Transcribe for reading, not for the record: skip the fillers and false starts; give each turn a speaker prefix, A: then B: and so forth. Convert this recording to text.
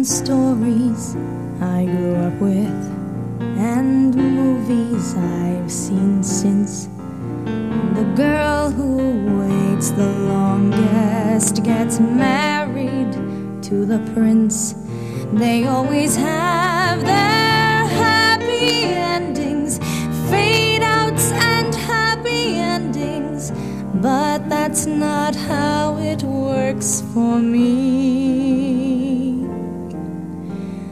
A: stories I grew up with and movies I've seen since. The girl who waits the longest gets married to the prince. They always have their happy endings, fade outs and happy endings, but that's not how it works for me.